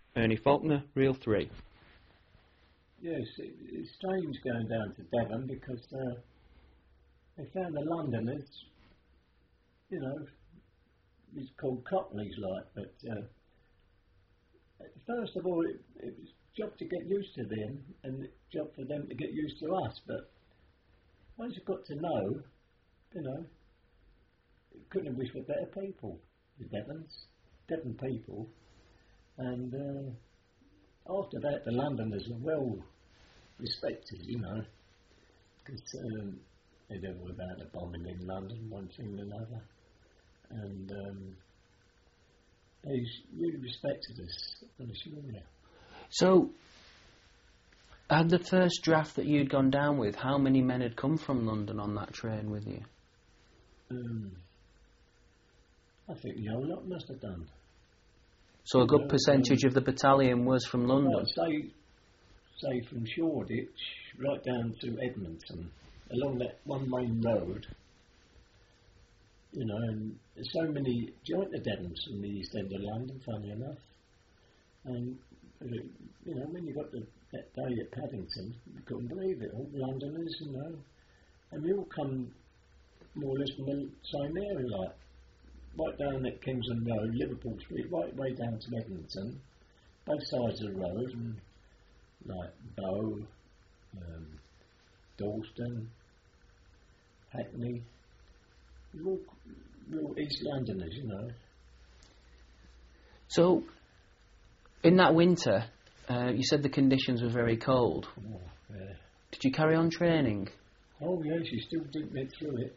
Ernie Faulkner, Reel 3. Yes, it's strange going down to Devon because they found the Londoners, it's called Cockneys like, but first of all it was a job to get used to them and a job for them to get used to us, but once you got to know, you couldn't have wished for better people, the Devon people, and after that the Londoners were well respected, because they don't know about the bombing in London, one thing and another, and they really respected us, I'm sure. So, at the first draft that you'd gone down with, how many men had come from London on that train with you? I think the whole lot must have done. So a good percentage of the battalion was from London? I'd say from Shoreditch right down to Edmonton, along that one main road, and there's so many joint Devons from the East End of London, funny enough, and when you got that day at Paddington, you couldn't believe it, all Londoners, and we all come more or less from the same area, like right down at Kingsland Road, Liverpool Street, right way down to Edmonton, both sides of the road, and like Bow, Dalston, Hackney, all real East Londoners, So, in that winter, you said the conditions were very cold. Oh, yeah. Did you carry on training? Oh yes, you still didn't get through it.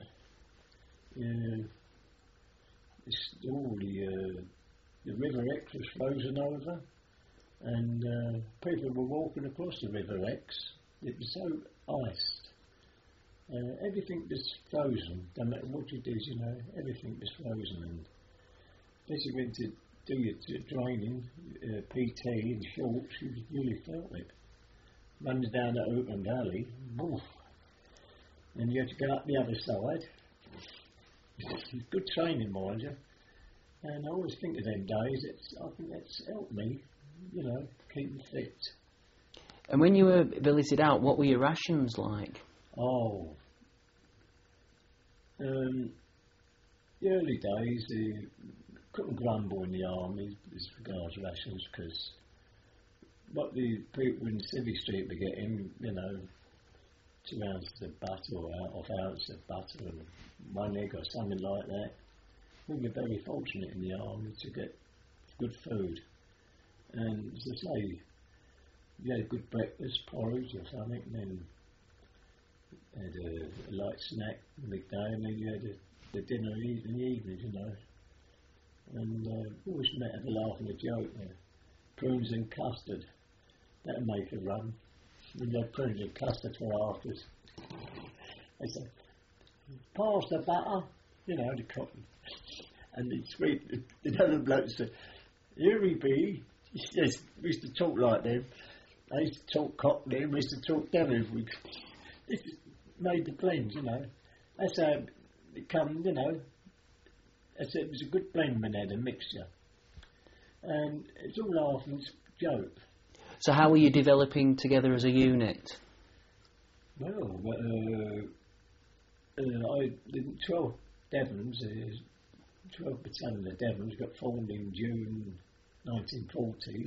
The River Exe was frozen over, and people were walking across the River Exe. It was so iced. Everything was frozen. No matter what you did, everything was frozen. And as you went to do your training, PT in shorts, you really felt it. Running down that open valley, oof, and you had to go up the other side. Good training, mind you. And I always think of them days. I think that's helped me, keep fit. And when you were billeted out, what were your rations like? Oh, the early days, you couldn't grumble in the army as regards rations, because what the people in Civvy Street were getting, 2 ounces of butter or half ounce of butter and 1 egg or something like that. We were very fortunate in the army to get good food. And as I say, you had a good breakfast, porridge or something, and then had a light snack midday, and then you had the dinner in the evening, And we always met at a laugh and a joke. Prunes and custard, that'd make a run. When you had prunes and custard for afters. They said, pass the butter, the cotton. And the other bloke said, here he be. Yes, we used to talk like them. They used to talk Cockney and we used to talk Devon. This made the blend, That's how it come, I said it was a good blend when they had a mixture. And it's all laugh and joke. So how were you developing together as a unit? Well, the 12 Devons, 12 Battalion of Devons got formed in June 1940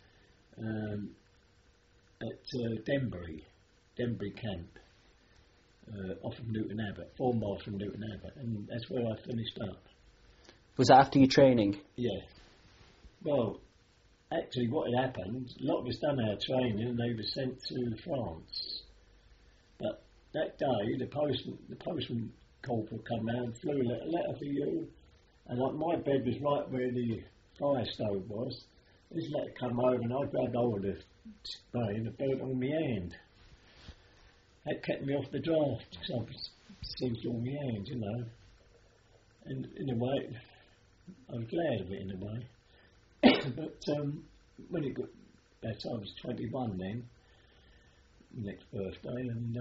at Denbury Camp, off of Newton Abbot, 4 miles from Newton Abbot, and that's where I finished up. Was that after your training? Yeah. Well, actually what had happened, a lot of us done our training and they were sent to France. But that day, the postman corporal come round, flew a letter for you, and like my bed was right where the fire stove was. This letter come over and I grabbed hold of the spray and it burnt on my hand. That kept me off the draft, because I was singed all my hand, And in a way, I was glad of it in a way. But when it got, I was 21 then, next birthday, and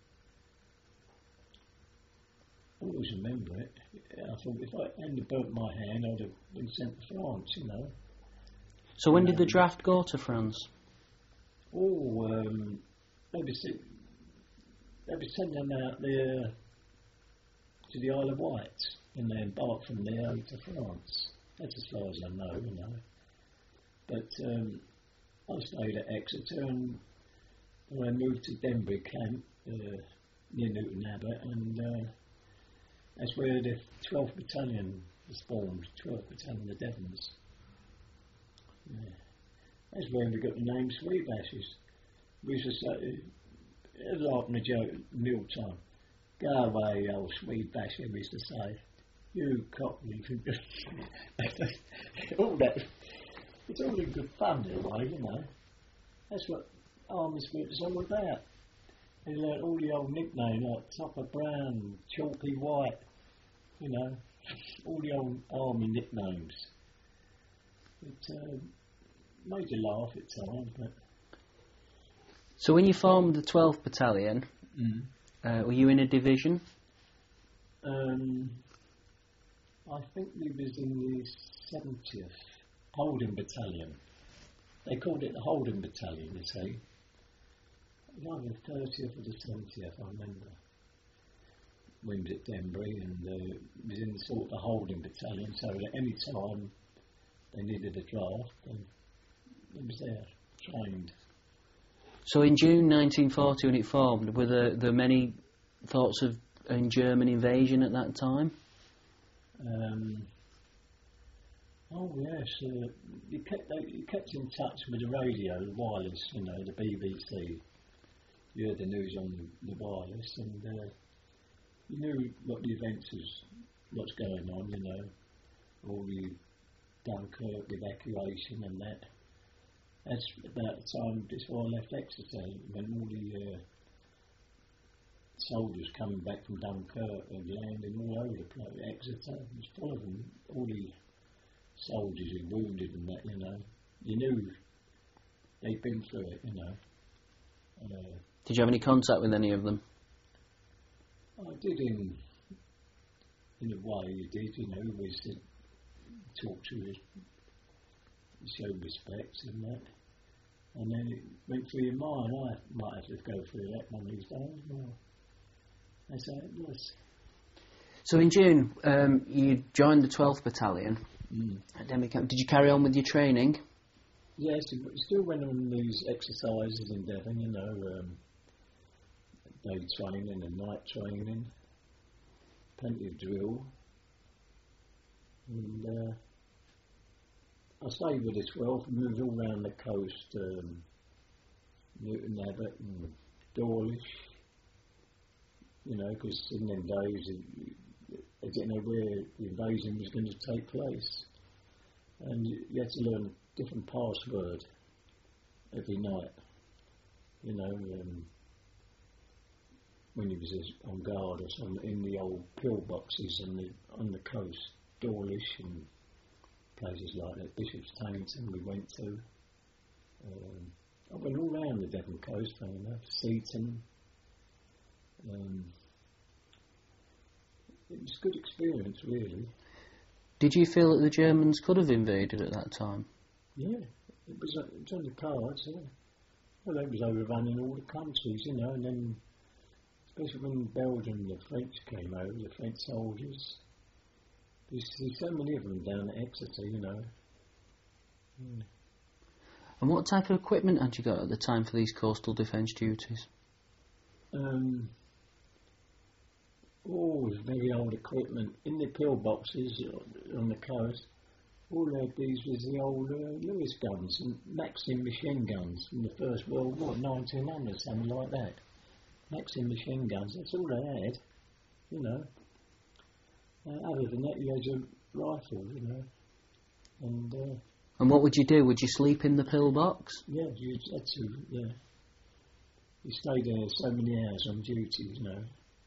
I always remember it. I thought if I hadn't burnt my hand, I'd have been sent to France, So when did the draft go to France? Oh, they were sending them out there to the Isle of Wight, and they embarked from there over to France. That's as far as I know, you know. But I stayed at Exeter, and I moved to Denbury Camp near Newton Abbot, and that's where the 12th Battalion was formed, 12th Battalion of Devons. Yeah. That's where we got the name Sweet Bashes. We used to say, laughing a joke at mealtime, go away, old Sweet Basher, we used to say. You cockney. All that. It's all in good fun in a way, you know. That's what Army Spirit is all about. They learnt all the old nicknames like Topper Brown, Chalky White, you know, all the old Army nicknames. It made you laugh at times, but... So when you formed the 12th Battalion, were you in a division? I think we was in the 70th Holding Battalion. They called it the Holding Battalion, you see. Either the 30th or the 70th, I remember. We was at Denbury, and was in sort of the Holding Battalion, so at any time they needed a draft, and it was there, trained. So in June 1940 when it formed, were there many thoughts of a German invasion at that time? Oh yes, you kept in touch with the radio, the wireless, you know, the BBC. You heard the news on the wireless, and you knew what the events was, what's going on, you know, all the Dunkirk evacuation and that. That's about the time before I left Exeter, when all the soldiers coming back from Dunkirk and landing all over the place. Exeter was full of them, all the soldiers who wounded and that, you know. You knew they'd been through it, you know. Did you have any contact with any of them? I did in a way, you did, you know, we said, talk to us, show respect and that. And then it went through your mind, I might have to go through that one of these days. No. That's how it was. So in June, you joined the 12th Battalion at Denbury Camp. Did you carry on with your training? Yes, we still went on these exercises in Devon, you know, day training and night training, plenty of drill. And I stayed with the 12th and moved all around the coast, Newton Abbot and Dawlish, you know, because in them days they didn't know where the invasion was going to take place. And you had to learn a different password every night, you know, when you was on guard or something, in the old pillboxes on the coast, Dawlish and places like that, Bishop's Tannington we went to. I went all round the Devon coast, funny enough, Seaton. It was a good experience, really. Did you feel that the Germans could have invaded at that time? Yeah, it was on the cards, yeah. Well, they was overrunning all the countries, you know, and then, especially when Belgium, the French came over, the French soldiers. There's so many of them down at Exeter, you know. Yeah. And what type of equipment had you got at the time for these coastal defence duties? Very old equipment. In the pillboxes on the coast, all they had these was the old Lewis guns and Maxim machine guns from the First World War, 1900, something like that. Maxim machine guns, that's all they had, you know. Other than that, you had a rifle, you know. And what would you do? Would you sleep in the pillbox? Yeah, you had to, yeah. You stayed there so many hours on duty, you know.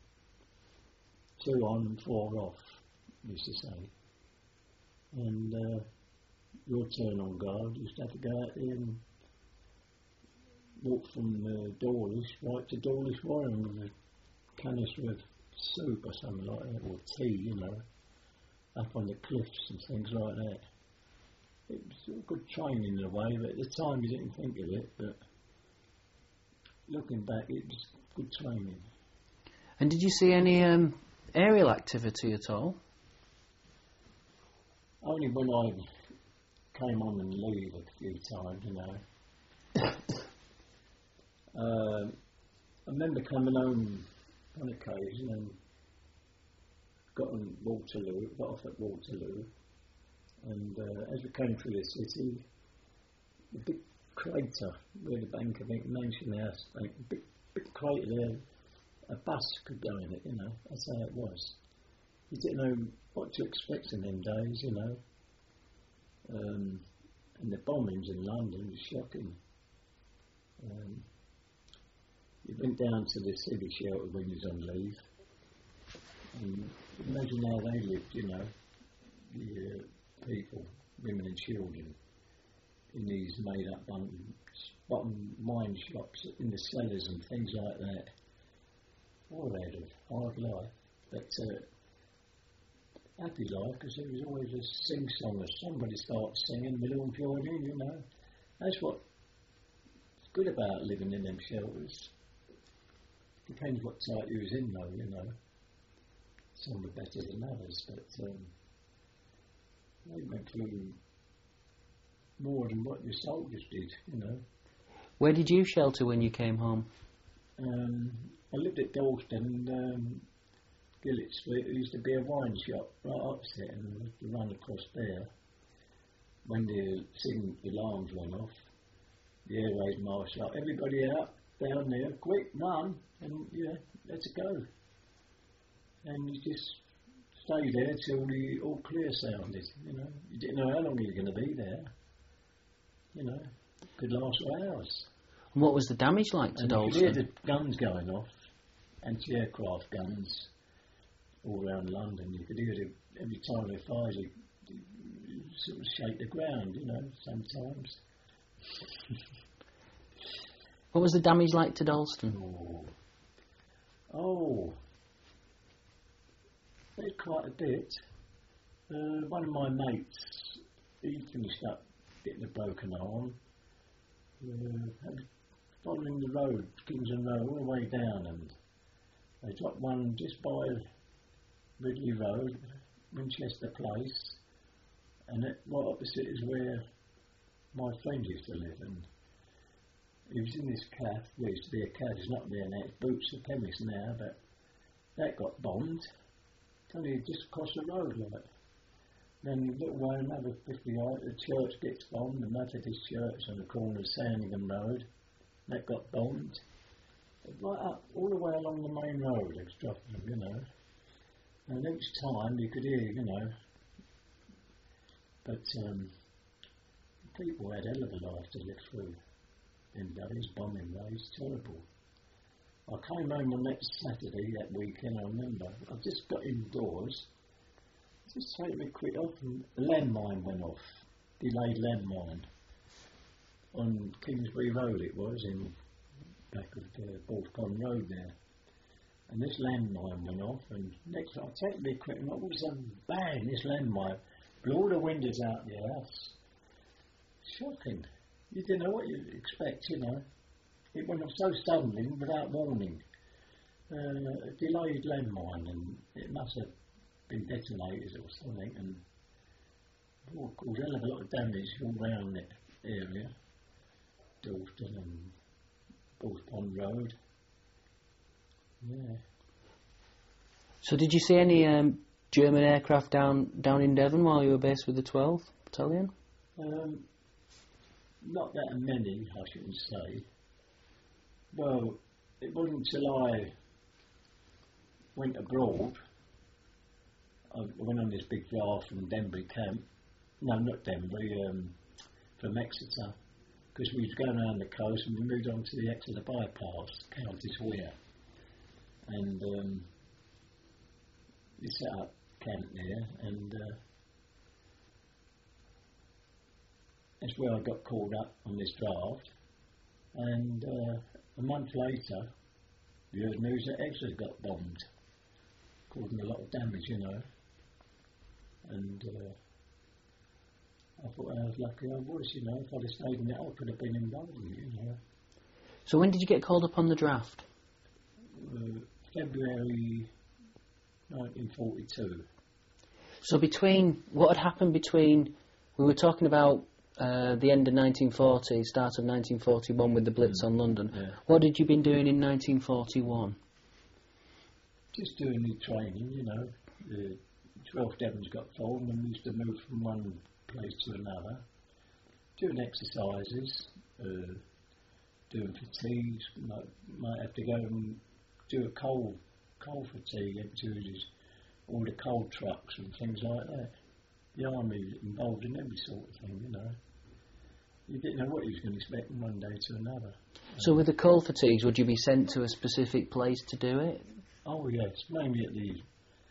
2 on and 4 off, used to say. And your turn on guard, you used to have to go out there and walk from Dawlish right to Dawlish Warren with a canister of soup or something like that, or tea, you know, up on the cliffs and things like that. it was good training in a way, but at the time you didn't think of it, but looking back it was good training. And did you see any aerial activity at all? Only when I came on and leave a few times, you know. I remember coming home on occasion and got off at Waterloo, and as we came through the city, the big crater where the Bank of England Mansion House, big crater there, a bus could go in it, you know. That's how it was. You didn't know what to expect in them days, you know. And the bombings in London was shocking. You went down to the city shelter when you was on leave, and imagine how they lived, you know, the people, women and children, in these made-up bottom mine shops, in the cellars and things like that. All they had a hard life, but happy life, because there was always a sing-song or somebody starts singing, we'll all join in, you know. That's what's good about living in them shelters. Depends what type you was in though, you know. Some were better than others, but they went through more than what the soldiers did, you know. Where did you shelter when you came home? I lived at Dalston, Gillett Street. There used to be a wine shop right opposite, and we used to run across there. When the alarms went off, the air raid marshal, everybody out down there, quick, run, and yeah, let's go. And you just stay there till the all clear sounded, you know. You didn't know how long you were going to be there, you know. Could last for hours. And what was the damage like to Dalston? You could hear the guns going off, anti-aircraft guns, all around London. You could hear every time they fired, you sort of shake the ground, you know, sometimes. What was the damage like to Dalston? Oh, there's quite a bit. One of my mates, he finished up getting a broken arm, following the road, Kingston Road, all the way down, and they dropped one just by Ridley Road, Winchester Place, and right opposite is where my friend used to live, and he was in this cafe. There used to be a cafe, it's not there now, it's Boots the Chemist now, but that got bombed. It's only just across the road, like. Then a little way, another 50 yards, the church gets bombed, the Methodist church on the corner of Sandringham Road, that got bombed. Right up, all the way along the main road, they was dropping them, you know. And each time you could hear, you know, but people had a hell of a life to live through. In days, bombing days, terrible. I came home on next Saturday that weekend, I remember. I just got indoors, just taking a quick off, and a landmine went off. Delayed landmine. On Kingsbury Road it was, in back of the Bald Pond Road there. And this landmine went off, and next I take the equipment, all of a sudden, bang, this landmine blew all the windows out the house. Shocking. You didn't know what you'd expect, you know. It went off so suddenly, without warning. A delayed landmine, and it must have been detonated or something, and caused a hell of a lot of damage all around that area. Dalston and Bald Pond Road. Yeah. So did you see any German aircraft down in Devon while you were based with the 12th Battalion? Not that many, I shouldn't say. Well, it wasn't until I went abroad, I went on this big drive from Denbury Camp, no, not Denbury, from Exeter, because we was going around the coast and we moved on to the Exeter bypass, Countess Weir, and we set up camp there, and that's where I got called up on this draft, and a month later, we heard news that Exeter got bombed, causing a lot of damage, you know, and I thought I was lucky I was, you know. If I'd have stayed in it, I could have been involved in it, you know. So when did you get called up on the draft? February 1942. So what had happened between, we were talking about the end of 1940, start of 1941 with the Blitz on London. Yeah. What had you been doing in 1941? Just doing the training, you know. The 12th Devons got formed and we used to move from one place to another. Doing exercises, doing fatigues. Might have to go and do a coal fatigue into all the coal trucks and things like that. The army was involved in every sort of thing, you know. You didn't know what you was going to expect from one day to another. So with the coal fatigues, would you be sent to a specific place to do it? Oh yes, mainly at the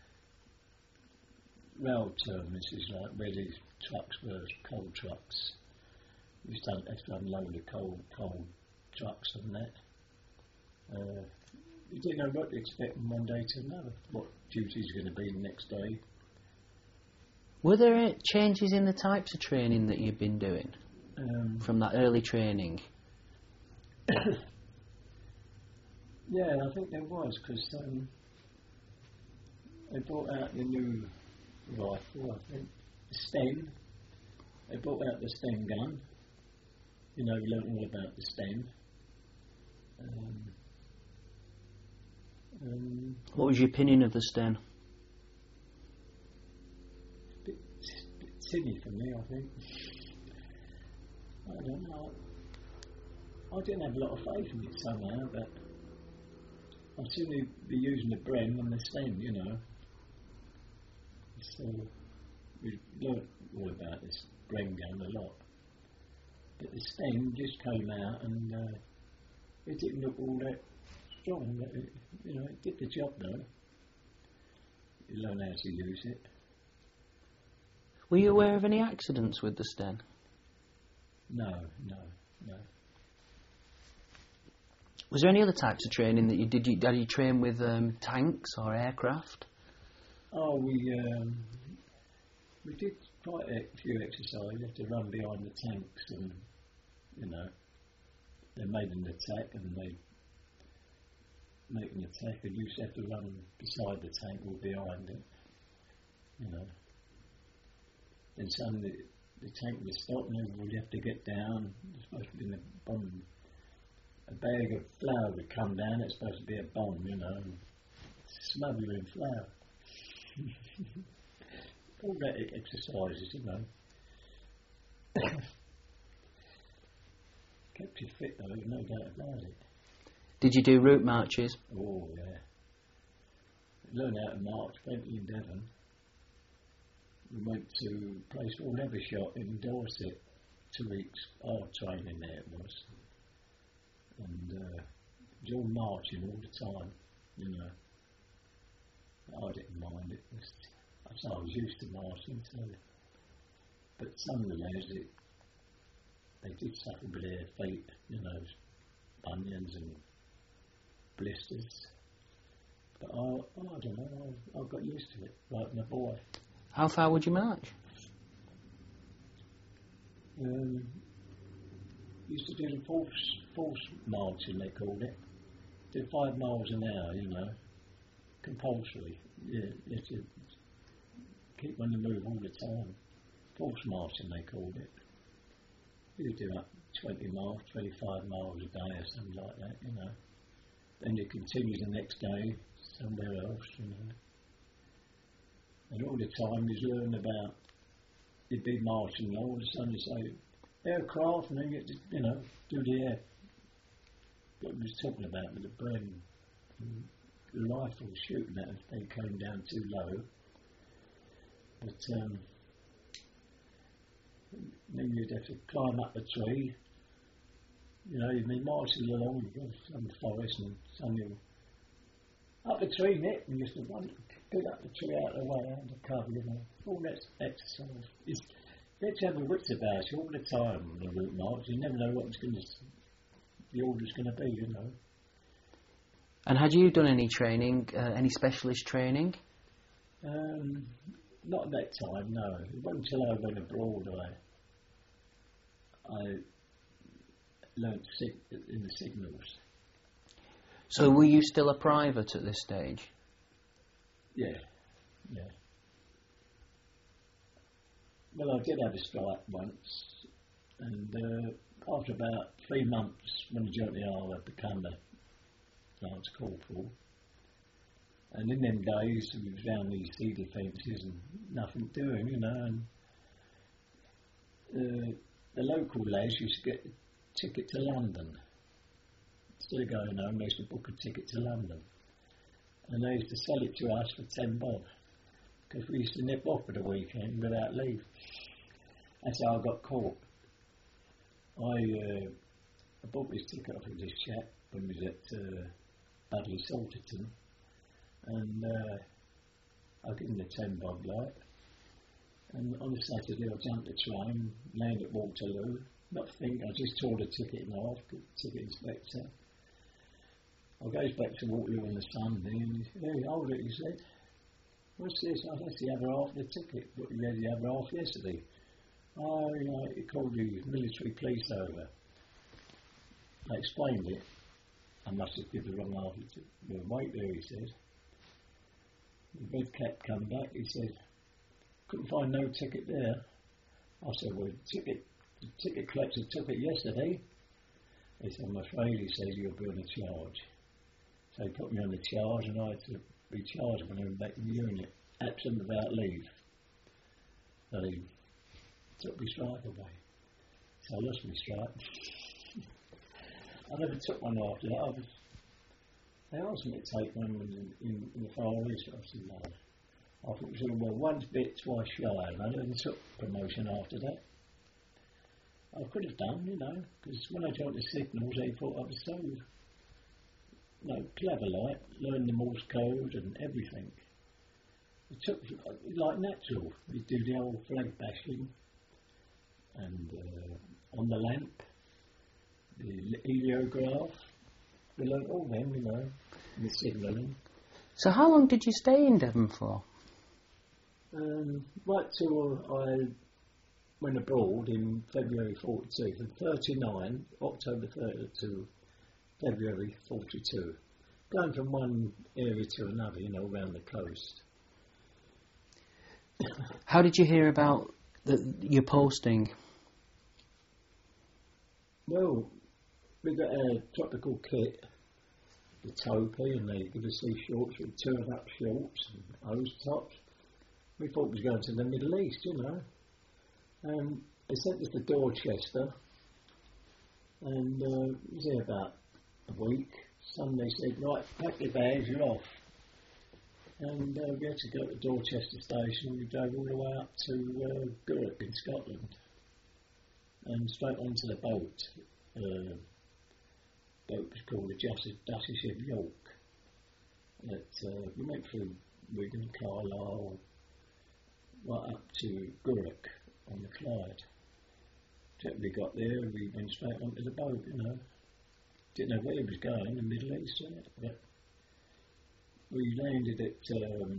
rail terminuses, like where these trucks were, coal trucks. We used to have to unload the coal trucks and that. You didn't know what to expect from one day to another, what duties were going to be the next day. Were there changes in the types of training that you've been doing from that early training? Yeah, I think there was, because they brought out the new rifle, I think, the Sten. They brought out the Sten gun. You know, we learnt all about the Sten. What was your opinion of the Sten? Bit silly for me, I think. I don't know. I didn't have a lot of faith in it somehow, but I've seen they be using the Bren and the Sten, you know. So we learnt all about this Bren gun a lot. But the Sten just came out and it didn't look all that strong, but it, you know, it did the job though. You learn how to use it. Were you aware of any accidents with the Sten? No. Was there any other types of training that you did? Did you train with tanks or aircraft? Oh, we did quite a few exercises. You have to run behind the tanks, and you know, they made an attack, and they make an attack, and you just have to run beside the tank or behind it. You know, and some the tank was stopping, and you have to get down. It's supposed to be in a bomb. A bag of flour would come down. It's supposed to be a bomb, you know, and smother in flour. All that exercises, you know. Kept you fit though, no doubt about it. Did you do route marches? Oh yeah. Learned how to march plenty in Devon. We went to a place called Evershot in Dorset 2 weeks. Our training there it was. And it was all marching all the time, you know. I didn't mind it. I was used to marching, so. But some of the lads, they did suffer with their feet, you know, bunions and blisters. But I don't know, I got used to it, like my boy. How far would you march? Used to do the force marching, they called it. Do 5 miles an hour, you know, compulsory. Yeah, you have to keep on the move all the time. Force marching, they called it. You do up 20 miles, 25 miles a day or something like that, you know. Then you continue the next day somewhere else, you know. And all the time you learn about, you'd be marching, and all of a sudden you say, aircraft, and then you know, do the air. What we was talking about with the Bren, the rifle shooting at us, they came down too low. But then you'd have to climb up a tree. You know, you'd be marching along, you go some forest, and suddenly up a tree, Nick, and you just want to pick up the tree out of the way, under cover, you know. All that exercise. You have to have the wits about you all the time on the route march. You never know what the order's going to be, you know. And had you done any training, any specialist training? Not at that time, no. It wasn't until I went abroad I learnt in the signals. So were you still a private at this stage? Yeah. Well, I did have a strike once, and after about 3 months, when I joined the army, I became a lance corporal. And in them days, we was down these sea defences and nothing doing, you know. And the local lads used to get a ticket to London. Instead of going home, they used to book a ticket to London. And they used to sell it to us for 10 bob. Because we used to nip off for the weekend without leave. That's how I got caught. I bought this ticket off of this chap when we was at Dudley Salterton. And I give him the 10 bob light. And on a Saturday I jumped the train, landed at Waterloo. Not thinking, I just tore the ticket in half, the ticket inspector. I goes back to Waterloo on the Sunday and he said, "Hey, hold it," he said. "What's this?" I said, "That's the other half of the ticket." "But you had the other half yesterday." "Oh, you know, he called the military police over." I explained it. I must have given the wrong half of the ticket. "Well, wait there," he said. The red cap come back, he said, "Couldn't find no ticket there." I said, "Well, the ticket collector took it yesterday." He said, "I'm afraid," he said, "you'll be on a charge." So he put me on the charge and I had to be charged when I went back in the unit, absent without leave. So he took my strike away. So I lost my strike. I never took one after that. They asked me to take one in the Far East. I said no. I thought it was all well, once bit, twice shy, and I never took promotion after that. I could have done, you know, because when I joined the signals, they thought I was so, clever learned the Morse code and everything. It took, like natural. We do the old flag bashing, and on the lamp, the heliograph. We learned all them, you know, and the signalling. So how long did you stay in Devon for? Right till I went abroad in February 42, from 39, October 30 to February 42. Going from one area to another, you know, around the coast. How did you hear about your posting? Well, we got a tropical kit, the Topi, and they give us these shorts with turned up shorts and hose tops. We thought we was going to the Middle East, you know. They sent us to Dorchester, and we was there about a week. Sunday said, "Right, pack your bags, you're off." And we had to go to Dorchester Station. We drove all the way up to Gourock in Scotland, and straight onto the boat. The boat was called the Duchess of York. We went through Wigan, Carlisle, right up to Gourock on the Clyde. Till we got there, we went straight onto the boat, you know. Didn't know where it was going, the Middle East, but we landed at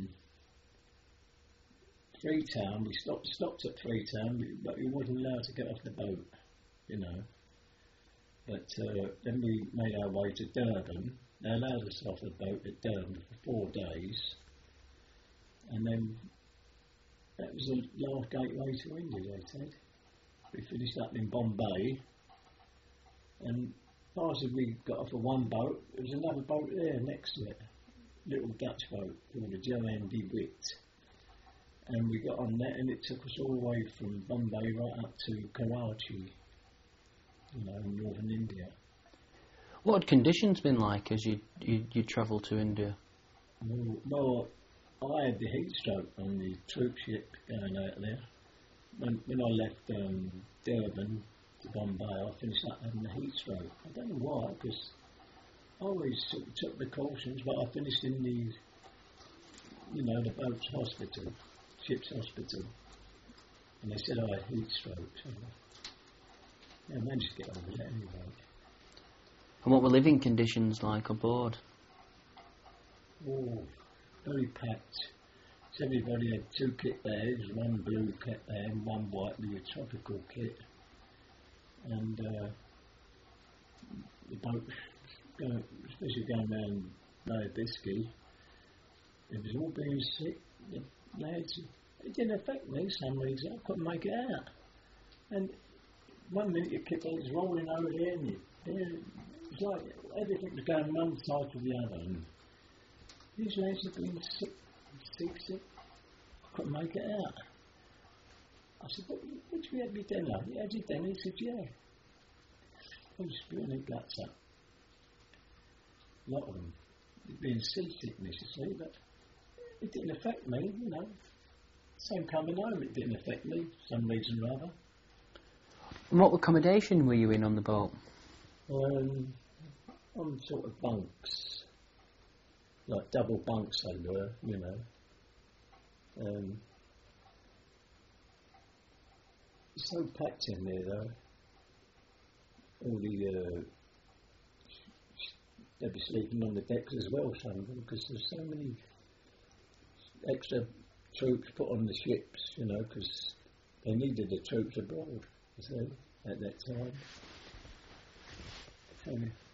Freetown. We stopped at Freetown, but we wasn't allowed to get off the boat, you know. But then we made our way to Durban. They allowed us off the boat at Durban for 4 days, and then that was the last gateway to India, they said. We finished up in Bombay, and as we got off of one boat, there was another boat there next to it, little Dutch boat called the Joanne de Witt. And we got on that, and it took us all the way from Bombay right up to Karachi, you know, in northern India. What had conditions been like as you travelled to India? Well, I had the heat stroke on the troop ship going out there. When I left Durban to Bombay, I finished up having a heat stroke. I don't know why, because I always took precautions, but I finished in the boat's hospital, ship's hospital, and they said I had heat stroke. So I managed to get over that anyway. And what were living conditions like aboard? Oh, very packed. So everybody had 2 kit bags, one blue kit bag and one white with a tropical kit. and the boat, especially going around Nobisky, it was all being sick. The lads, it didn't affect me. Some reason I couldn't make it out. And one minute you kept on rolling over there, and it's like everything was going one side to the other. And these lads had been sick. I couldn't make it out. I said, what did you have me done? You had it done? He said, yeah. I was spewing their guts up. A lot of them. Being seasickness, you see, but it didn't affect me, you know. Same coming home, it didn't affect me, for some reason or other. And what accommodation were you in on the boat? On sort of bunks. Like double bunks they were, you know. It's so packed in there though. All the they'd be sleeping on the decks as well, some of them, because there's so many extra troops put on the ships, you know, because they needed the troops abroad, you see, at that time.